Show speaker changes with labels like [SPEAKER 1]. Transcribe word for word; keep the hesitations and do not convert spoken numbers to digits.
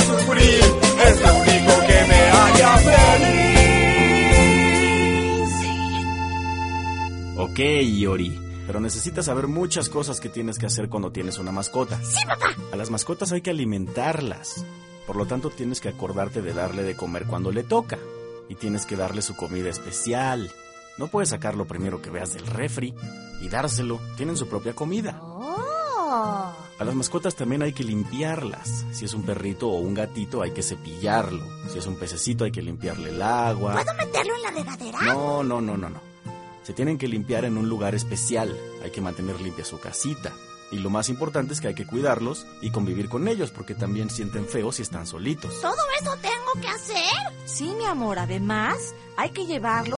[SPEAKER 1] sufrir, es lo único que me haría feliz.
[SPEAKER 2] Ok, Iori, pero necesitas saber muchas cosas que tienes que hacer cuando tienes una mascota.
[SPEAKER 3] ¡Sí, papá!
[SPEAKER 2] A las mascotas hay que alimentarlas. Por lo tanto, tienes que acordarte de darle de comer cuando le toca. Y tienes que darle su comida especial. No puedes sacar lo primero que veas del refri y dárselo. Tienen su propia comida.
[SPEAKER 3] ¡Oh!
[SPEAKER 2] A las mascotas también hay que limpiarlas. Si es un perrito o un gatito, hay que cepillarlo. Si es un pececito, hay que limpiarle el agua.
[SPEAKER 3] ¿Puedo meterlo en la regadera?
[SPEAKER 2] No, no, no, no, no. Se tienen que limpiar en un lugar especial. Hay que mantener limpia su casita. Y lo más importante es que hay que cuidarlos y convivir con ellos, porque también sienten feo si están solitos.
[SPEAKER 3] ¿Todo eso tengo que hacer?
[SPEAKER 4] Sí, mi amor, además hay que llevarlo